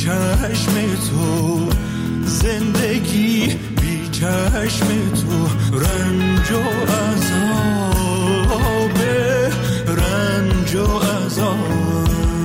چشم تو، زندگی بی چشم تو، رنج و عذاب، رنج و عذاب.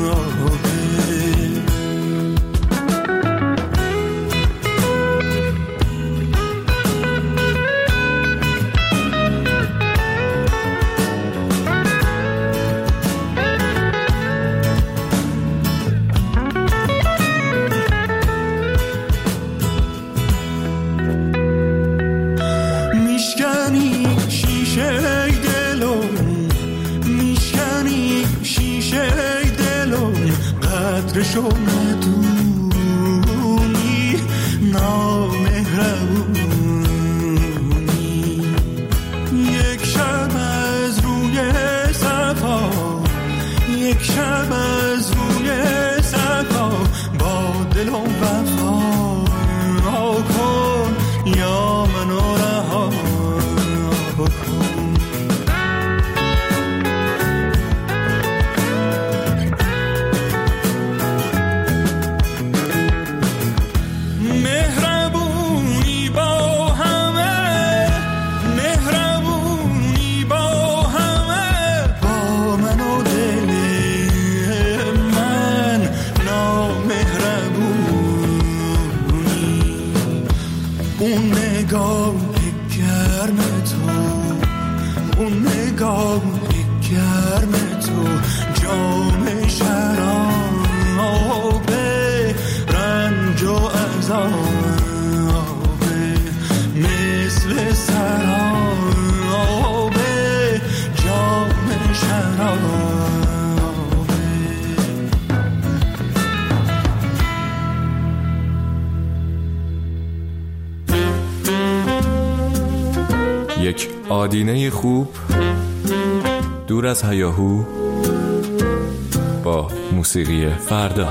قدرشو ندونی، نامهربونی. یک شب از روی صفا، یک شب از روی صفا، با دل و وفا کن یا منو رها کن. یک آدینه خوب دور از هیاهو با موسیقی فردا.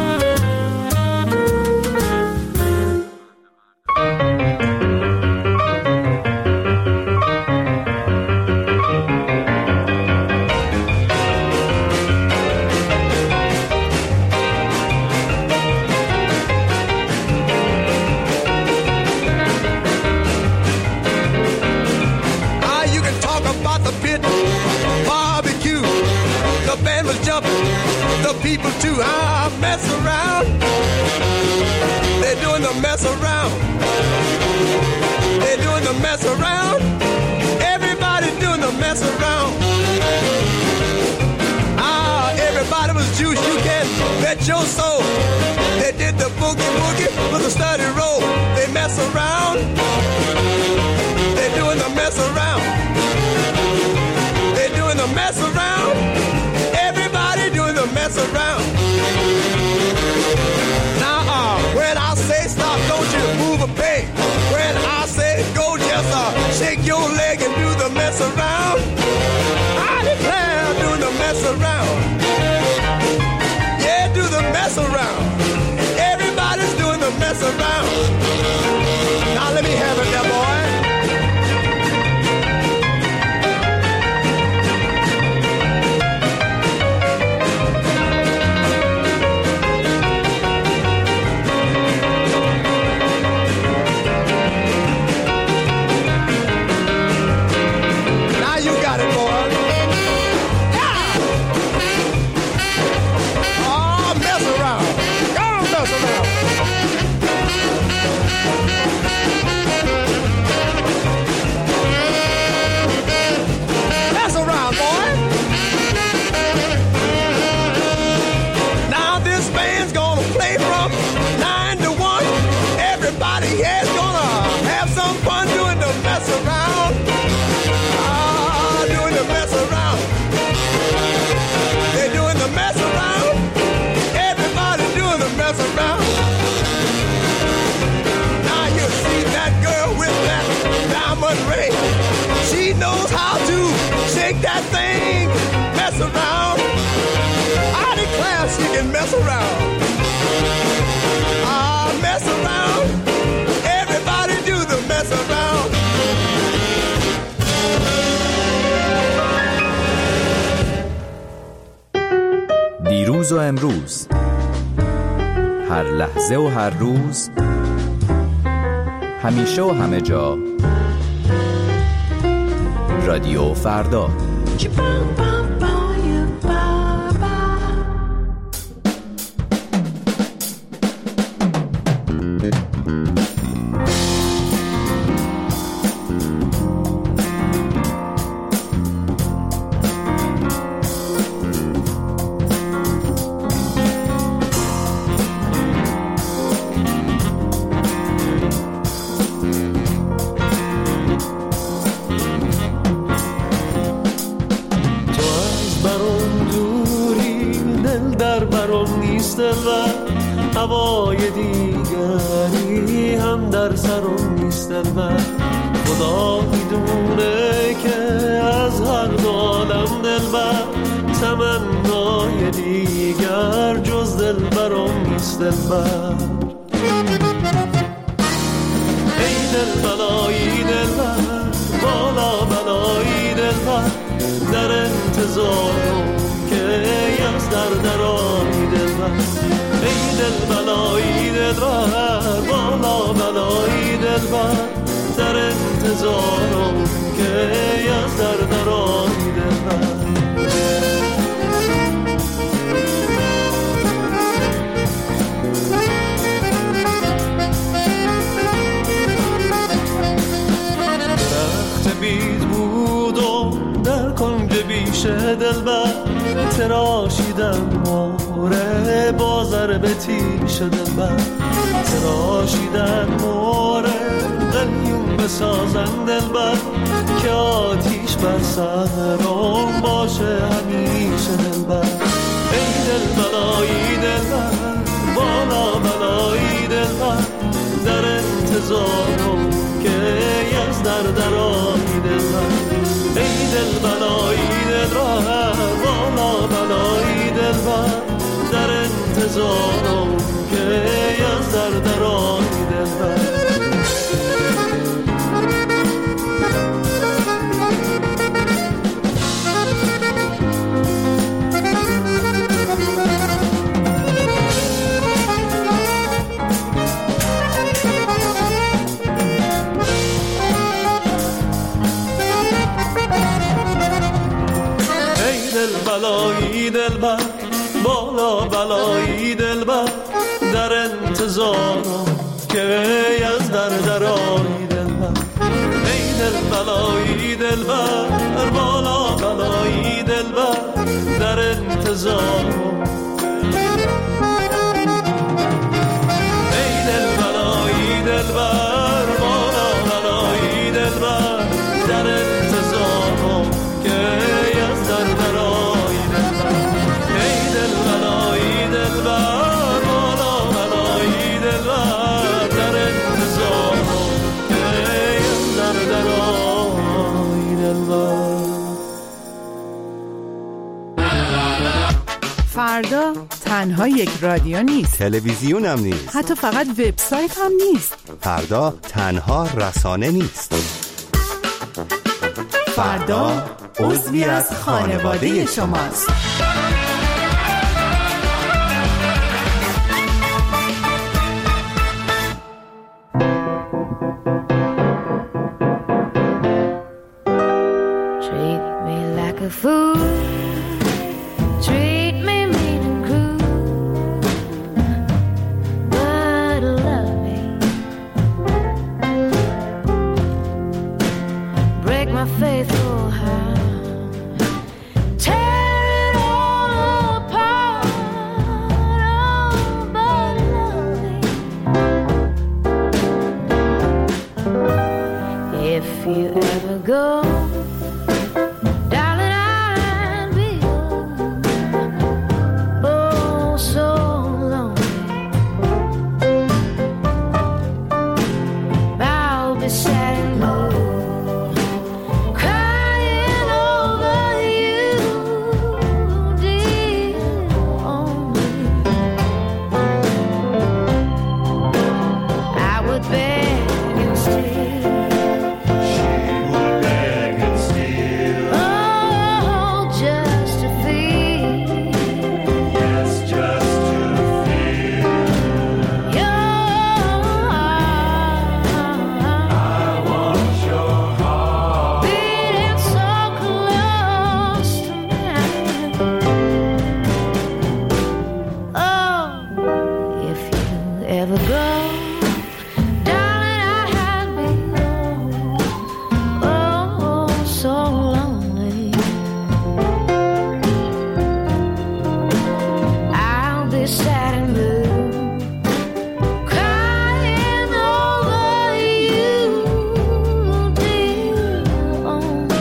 People too, I mess around. They're doing the mess around. They're doing the mess around. Everybody's doing the mess around. Everybody was juice, you can bet your soul. They did the boogie woogie with a steady roll. They mess around. They're doing the mess around. They're doing the mess around. Everybody doing the mess around. Now, when I say stop, don't you move a peg. When I say go, just shake your leg and do the mess around. I declare, do the mess around. Yeah, do the mess around. Everybody's doing the mess around. Now let me have it there, boy. She knows how to shake that thing, mess around. I declare she can mess around. Mess around. Everybody do the mess around. دیروز و امروز هر لحظه و هر روز، همیشه و همه جا. رادیو فردا. هوای دیگری هم در سرم نیست من. خدا میدونه که از هر دو عالم دلبر، تمنای دیگر جز دلبرم نیست دلبر. ای دل بلایی دلبر، بالا بلایی دلبر، در انتظارم که از درآیی دلبر. ای دل بلایی دلبر، بالا بلایی دلبر، در انتظارم که از درآیی دلبر. درخت بید بودم در کنج بیشه دلبر، تراشیدم موره بازر به تیش دلبر. تراشیدن موره قلیون بسازن دلبر، که آتیش بر سرم باشه همیشه دلبر. ای دل بلایی دلبر، بالا بلایی دلبر، در انتظارم که از درآیی دلبر. ای دل بلایی دلبر، بالا بلایی دلبر، در انتظارم که از درآیی دلبر. بلایی دلبر، بالا بلایی دلبر، در انتظارم که از درآیی دلبر. ای دل بلایی دلبر، بالا بلایی دلبر، در انتظارم. ای دل بلایی دلبر، بالا بلایی دلبر، در انتظارم که از درآیی دلبر. ای دل بلایی دلبر، بالا بلایی دلبر، در انتظارم که از درآیی دلبر. فردا تنها یک رادیو نیست، تلویزیون هم نیست، حتی فقط وبسایت هم نیست. فردا تنها رسانه نیست. فردا عضوی از خانواده شماست. Treat me like a fool, treat me mean and cruel, but love me, break my faith for her, tear it all ever go. Darling, I have been oh, so lonely. I'll be sad and blue, crying over you, dear only.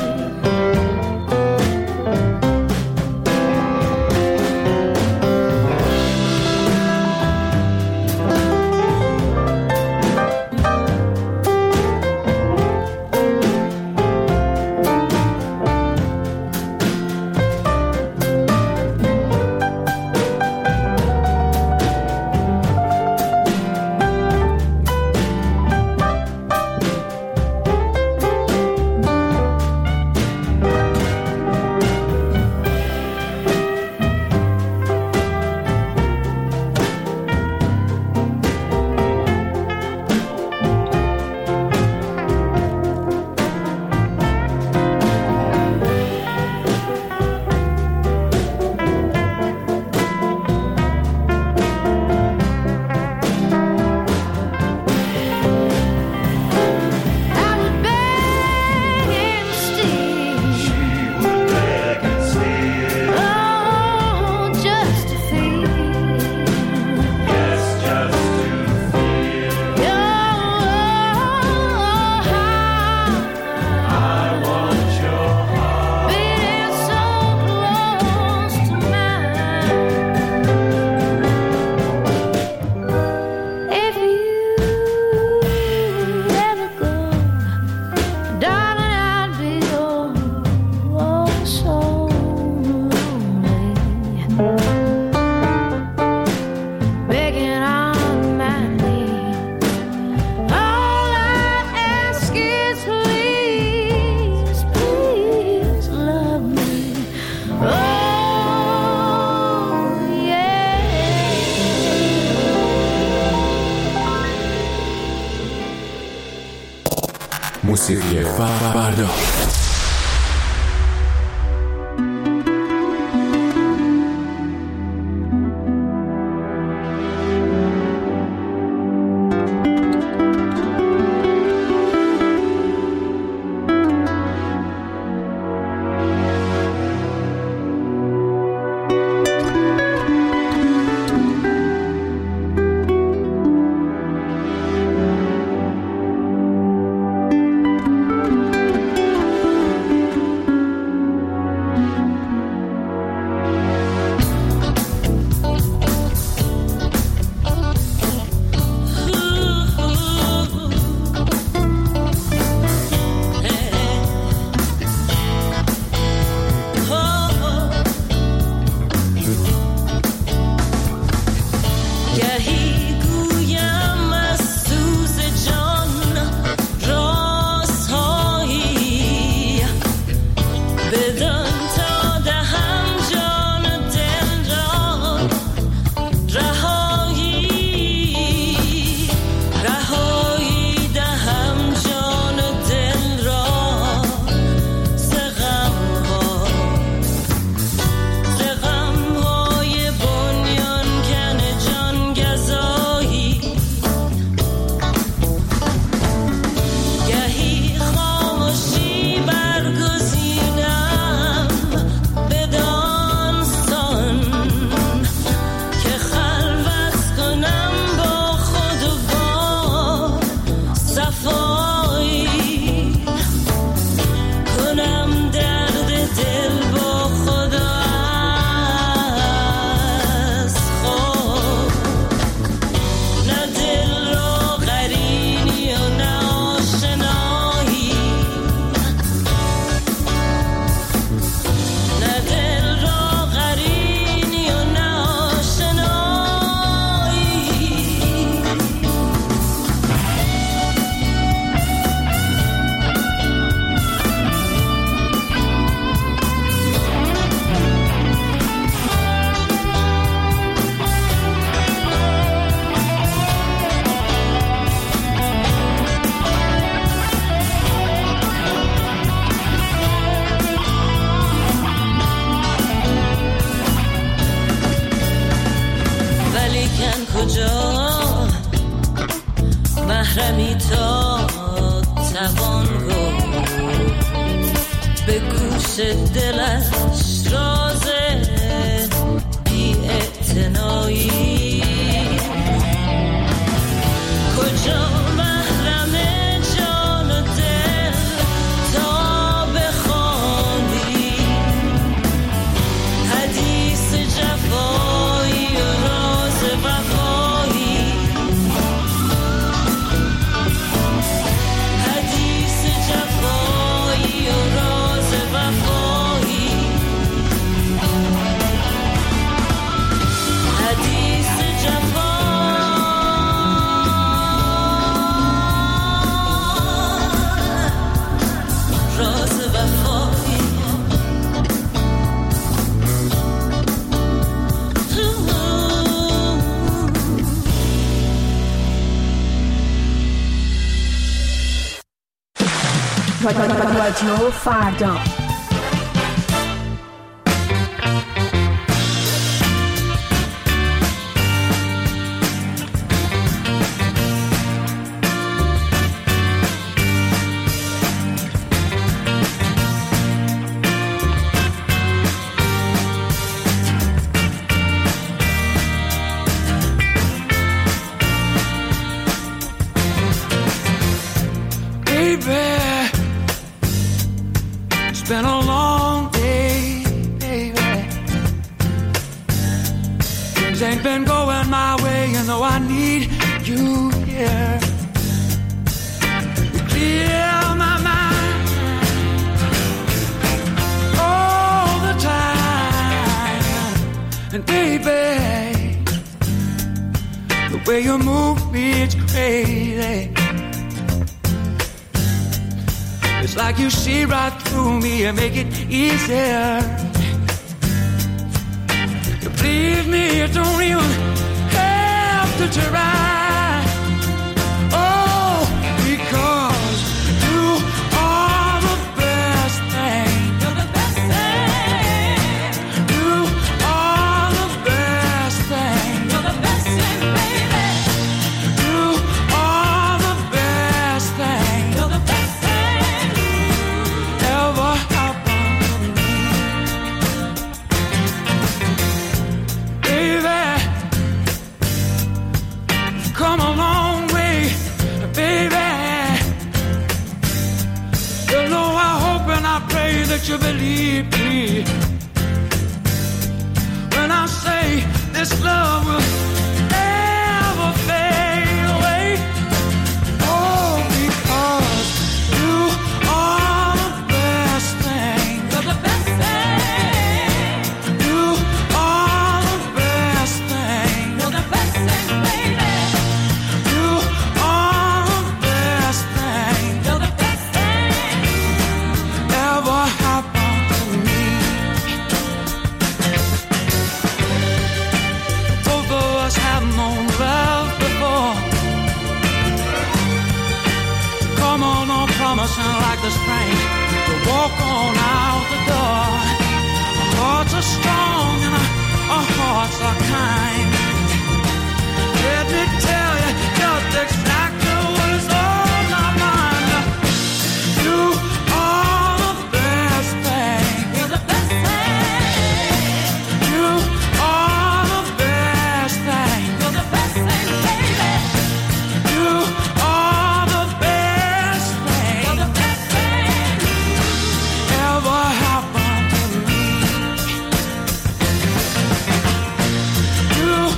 موسیقی فردا. بی تا توان گفت به گوش دلش راز بی اعتنایی کجا محرم جان و دل تا بخوانی حدیث جفایی و راز وفایی حدیث جفایی و راز وفایی حدیث جفایی راز وفایی رادیو فردا. It's been a long day, baby. Things ain't been going my way, you know I need you here. You clear my mind all the time. And baby, the way you move me, it's crazy. It's like you see right through me and make it easier. You please me, you don't even have to try. Oh, because you are the best thing. You're the best thing. You are the best thing. You're the best thing, baby. You are the best thing. You're the best thing ever happened to me. Baby, you've come a long way, baby. You know I hope and I pray that you believe me when I say this love will never fade away. Oh, because you are the best thing. You're the best thing. You are the best thing. You're the best thing, baby. You are the best thing. You're the best thing ever happened to me. Both of us have known love before. Come on, no promising like the spring to walk on out the door. Our hearts are strong and our hearts are kind. Let me tell you just exactly what is on my mind. You are the best thing. You're the best thing. You are the best thing. You're the best thing, baby. You are the best thing. You're the best thing ever happened to me. You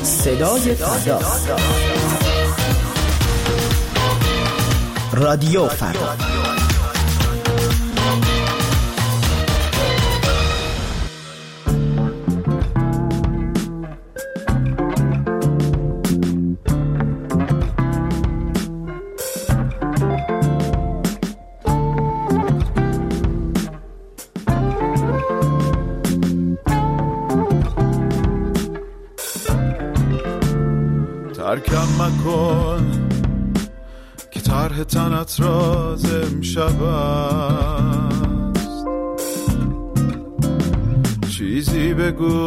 صدای فردا، رادیو فردا. ترکم مکن که طرح تنت راز امشب است، چیزی بگو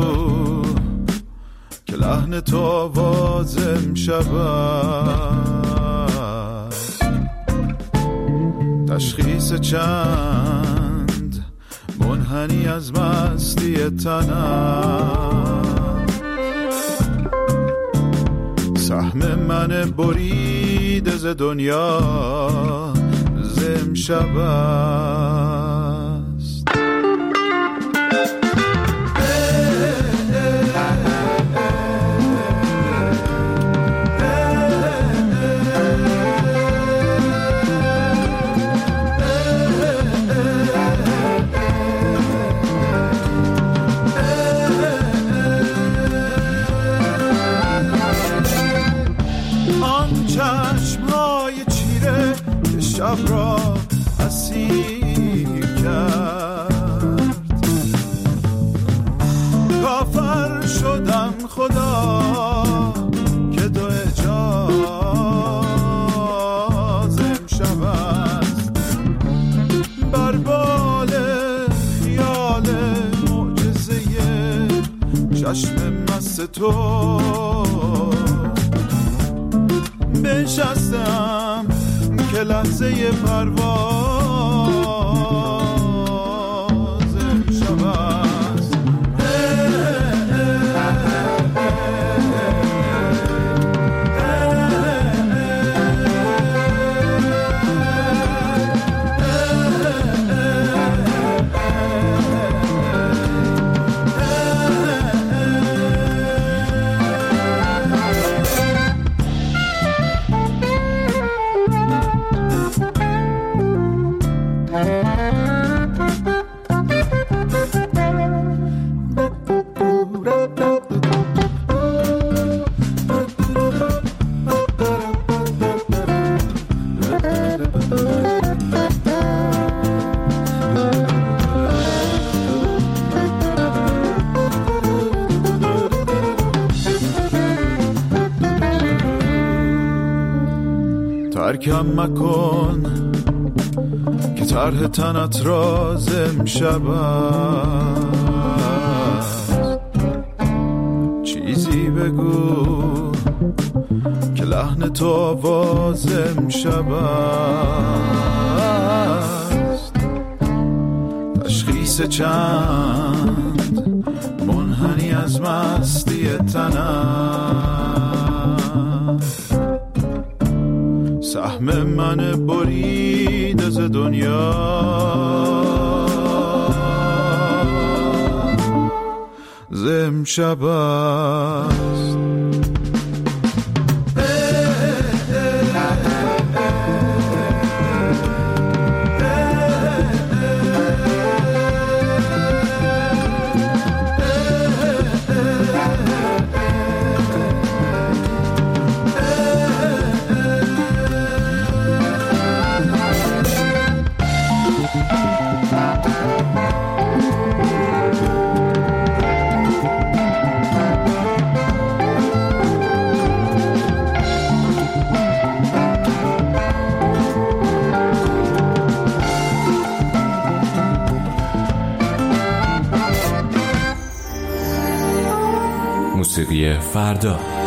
که لحن تو آواز امشب است، تشخیص چند منحنی از مستی تنم، سهم من بریده ز دنیا ز امشب است. شب را اسیر کرد، کافر شدم خدا که دو اجاز امشب است، بر بال خیال معجزه چشم مست تو بنشستم که لحظه پرواز امشب است. ترکم مکن که طرح تنت راز امشب است، چیزی بگو که لحن تو آواز امشب است، تشخیص چند منحنی از مستی تنم، سهم من برید ز دنیا ز امشب است. موسیقی فردا.